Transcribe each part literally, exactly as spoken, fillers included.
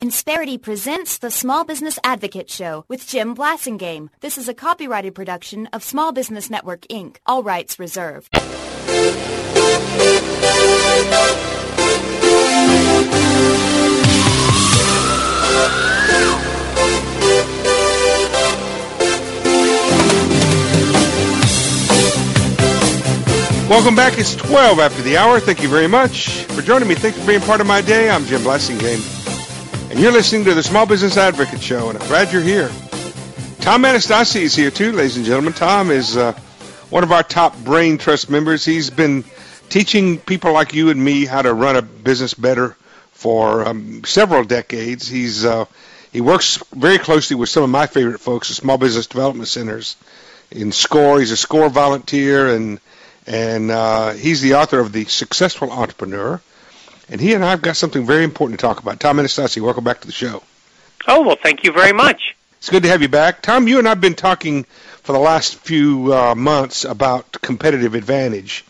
Insperity presents the Small Business Advocate Show with Jim Blasingame. This is a copyrighted production of Small Business Network, Incorporated. All rights reserved. Welcome back. It's twelve after the hour. Thank you very much for joining me. Thanks for being part of my day. I'm Jim Blasingame, and you're listening to the Small Business Advocate Show, and I'm glad you're here. Tom Anastasi is here, too, ladies and gentlemen. Tom is uh, one of our top Brain Trust members. He's been teaching people like you and me how to run a business better for um, several decades. He's uh, he works very closely with some of my favorite folks, the Small Business Development Centers in SCORE. He's a SCORE volunteer, and And uh, he's the author of The Successful Entrepreneur. And he and I have got something very important to talk about. Tom Anastasi, welcome back to the show. Oh, well, thank you very much. It's good to have you back. Tom, you and I have been talking for the last few uh, months about competitive advantage.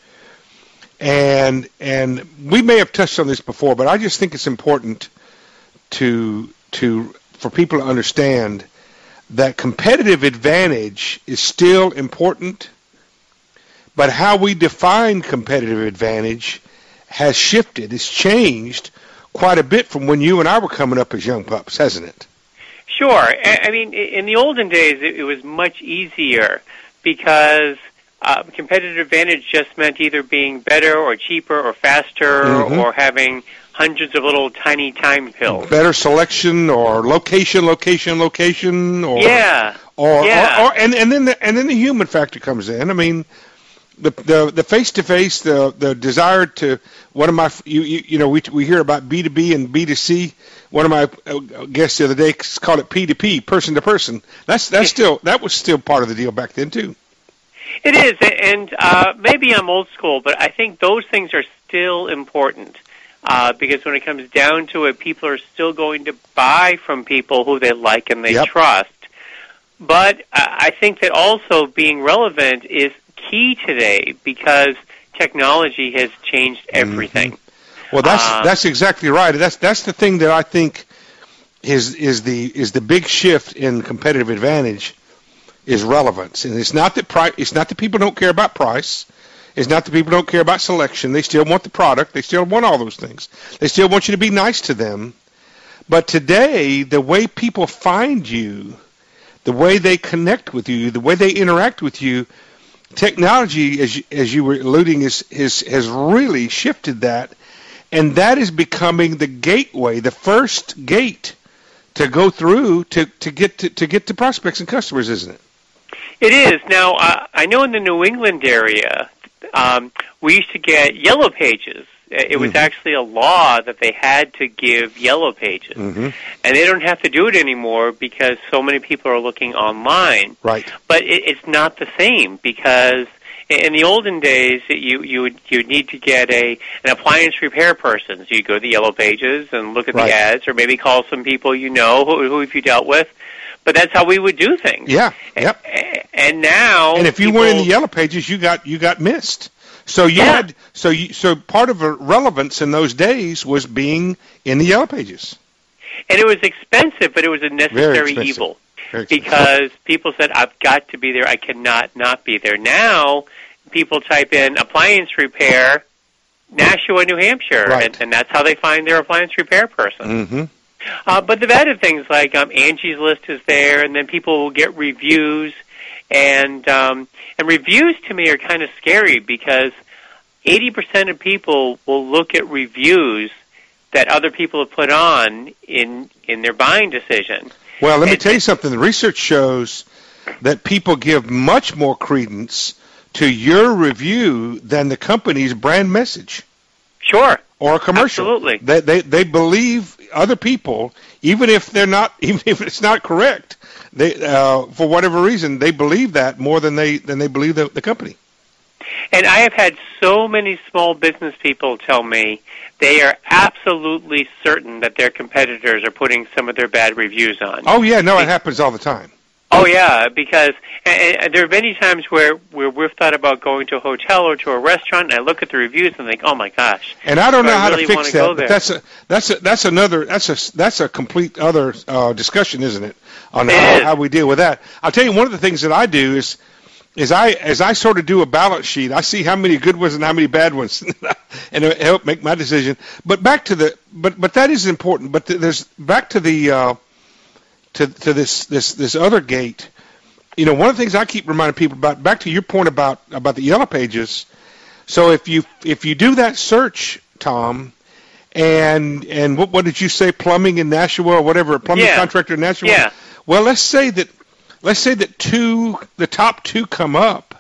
And and we may have touched on this before, but I just think it's important to to for people to understand that competitive advantage is still important. But how we define competitive advantage has shifted. It's changed quite a bit from when you and I were coming up as young pups, hasn't it? Sure. I mean, in the olden days, it was much easier because uh, competitive advantage just meant either being better or cheaper or faster mm-hmm. or having hundreds of little tiny time pills. Better selection or location, location, location. Or, yeah. Or, yeah. Or, or, and, and, then the, and then the human factor comes in. I mean, The the the face to face, the the desire to one of my you you, you know we we hear about B to B and B to C. One of my guests the other day called it P to P, person to person. That's that's still that was still part of the deal back then too. It is, and uh, maybe I'm old school, but I think those things are still important uh, because when it comes down to it, people are still going to buy from people who they like and they yep. trust. But uh, I think that also being relevant is key today because technology has changed everything. Mm-hmm. Well, that's uh, that's exactly right. That's that's the thing that I think is is the is the big shift in competitive advantage is relevance. And it's not that price. It's not that people don't care about price. It's not that people don't care about selection. They still want the product. They still want all those things. They still want you to be nice to them. But today, the way people find you, the way they connect with you, the way they interact with you, technology, as you, as you were alluding, is, is has really shifted that, and that is becoming the gateway, the first gate to go through to, to get to, to get to prospects and customers, isn't it? It is. Now, uh, I know in the New England area, um, we used to get yellow pages. It was mm-hmm. actually a law that they had to give yellow pages. Mm-hmm. And they don't have to do it anymore because so many people are looking online. Right. But it, it's not the same because in the olden days, you you would you would need to get a an appliance repair person. So you go to the yellow pages and look at right. the ads or maybe call some people you know who, who have you dealt with. But that's how we would do things. Yeah. Yep. And, and now And if you people, weren't in the yellow pages, you got you got missed. So you yeah. had so you so part of the relevance in those days was being in the yellow pages. And it was expensive, but it was a necessary evil because people said, "I've got to be there. I cannot not be there." Now, people type in appliance repair, Nashua, New Hampshire, right. and, and that's how they find their appliance repair person. Mm-hmm. Uh, but they've added things like um, Angie's List is there, and then people will get reviews. And um, and reviews to me are kind of scary because eighty percent of people will look at reviews that other people have put on in in their buying decision. Well, let me and, tell you something. The research shows that people give much more credence to your review than the company's brand message. Sure. Or a commercial. Absolutely. They they they believe other people, even if they're not, even if it's not correct. They, uh, for whatever reason, they believe that more than they than they believe the, the company. And I have had so many small business people tell me they are absolutely certain that their competitors are putting some of their bad reviews on. Oh yeah, no, it happens all the time. Oh, yeah, because and, and there are many times where, where we've thought about going to a hotel or to a restaurant, and I look at the reviews and think, oh, my gosh. And I don't know I how really to fix that, but there. that's a, that's a, that's another, that's a, that's a complete other uh, discussion, isn't it, on it how, is. how we deal with that. I'll tell you, one of the things that I do is, is I, as I sort of do a balance sheet, I see how many good ones and how many bad ones, and it help make my decision. But back to the, but, but that is important, but th- there's, back to the, uh, to, to this, this, this other gate. You know, one of the things I keep reminding people about, back to your point about, about the Yellow Pages. So if you if you do that search, Tom, and and what what did you say, plumbing in Nashua or whatever, plumbing yeah. contractor in Nashua? Yeah. Well, let's say that let's say that two the top two come up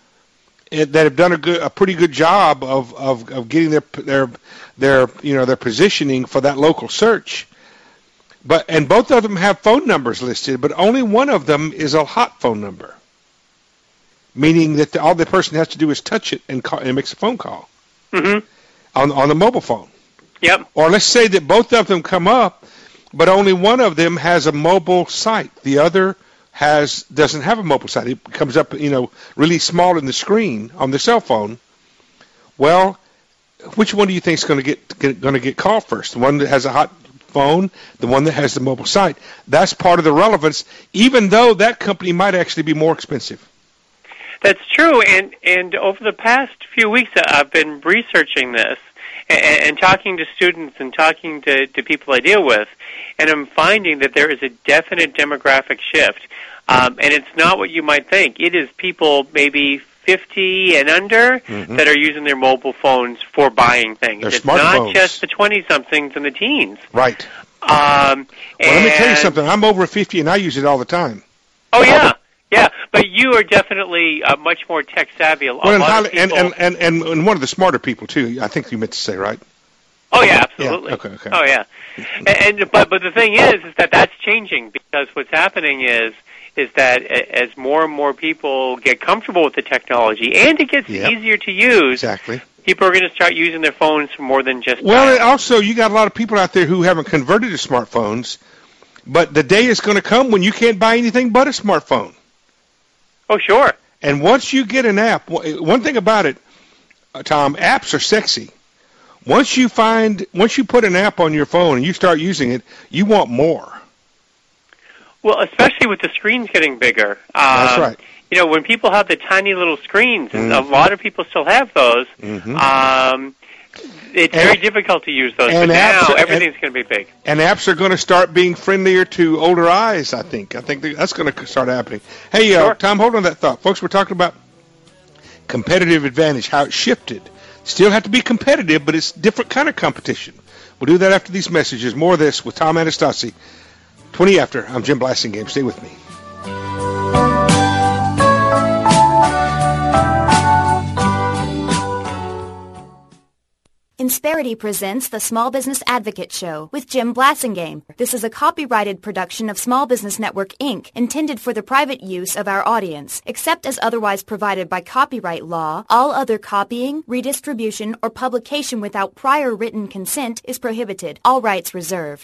that have done a good a pretty good job of, of, of getting their their their you know their positioning for that local search. But and both of them have phone numbers listed, but only one of them is a hot phone number, meaning that the, all the person has to do is touch it and call, and it makes a phone call mm-hmm. on on the mobile phone. Yep. Or let's say that both of them come up, but only one of them has a mobile site. The other has doesn't have a mobile site. It comes up, you know, really small in the screen on the cell phone. Well, which one do you think is going to get, get going to get called first? The one that has a hot phone, the one that has the mobile site. That's part of the relevance, even though that company might actually be more expensive. That's true, and and over the past few weeks, I've been researching this and, and talking to students and talking to, to people I deal with, and I'm finding that there is a definite demographic shift, um, and it's not what you might think. It is people maybe fifty and under mm-hmm. that are using their mobile phones for buying things. They're it's smart not phones. just the twenty-somethings and the teens. Right. Um, well, let me tell you and- something. I'm over fifty, and I use it all the time. Oh, yeah. Yeah, but you are definitely uh, much more tech savvy. A Well, and, lot of highly, and, people... and, and, and one of the smarter people, too, I think you meant to say, right? Oh, yeah, absolutely. Yeah, okay, okay. Oh, yeah. And, and but but the thing is, is that that's changing, because what's happening is is that as more and more people get comfortable with the technology and it gets Yep. easier to use, Exactly. people are going to start using their phones for more than just Well, dial. and also, you got a lot of people out there who haven't converted to smartphones, but the day is going to come when you can't buy anything but a smartphone. Oh, sure. And once you get an app, one thing about it, uh, Tom, apps are sexy. Once you find, once you put an app on your phone and you start using it, you want more. Well, especially with the screens getting bigger. Um, That's right. You know, when people have the tiny little screens, and Mm-hmm. a lot of people still have those, Mm-hmm. um, it's And- very difficult to use those. But and now apps- everything's going to be big. And apps are going to start being friendlier to older eyes, I think. I think that's going to start happening. Hey, uh, Sure. Tom, hold on that thought. Folks, we're talking about competitive advantage, how it shifted. Still have to be competitive, but it's different kind of competition. We'll do that after these messages. More of this with Tom Anastasi. twenty after. I'm Jim Blasingame. Stay with me. Insperity presents the Small Business Advocate Show with Jim Blasingame. This is a copyrighted production of Small Business Network, Incorporated, intended for the private use of our audience. Except as otherwise provided by copyright law, all other copying, redistribution, or publication without prior written consent is prohibited. All rights reserved.